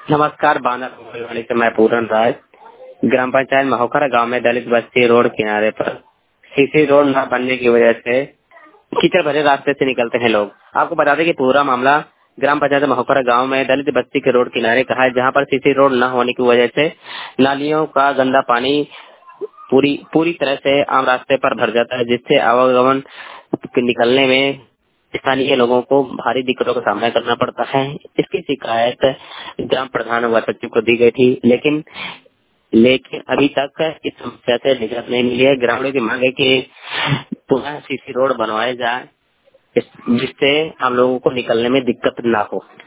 नमस्कार, बांदा कोलवाड़ी से मैं पूरन राज। ग्राम पंचायत महोखरा गांव में दलित बस्ती रोड किनारे पर सीसी रोड न बनने की वजह से कीचड़ भरे रास्ते से निकलते हैं लोग। आपको बता दें कि पूरा मामला ग्राम पंचायत महोखरा गांव में दलित बस्ती के रोड किनारे का है, जहां पर सीसी रोड न होने की वजह से नालियों का गंदा पानी पूरी पूरी तरह से आम रास्ते पर भर जाता है, जिससे आवागमन निकलने में स्थानीय लोगों को भारी दिक्कतों का सामना करना पड़ता है। इसकी शिकायत ग्राम प्रधान व सचिव को दी गई थी, लेकिन लेकिन अभी तक इस समस्या से निजात नहीं मिली है। ग्रामीणों की मांग है कि पुनः सीसी रोड बनवाए जाए, जिससे हम लोगों को निकलने में दिक्कत ना हो।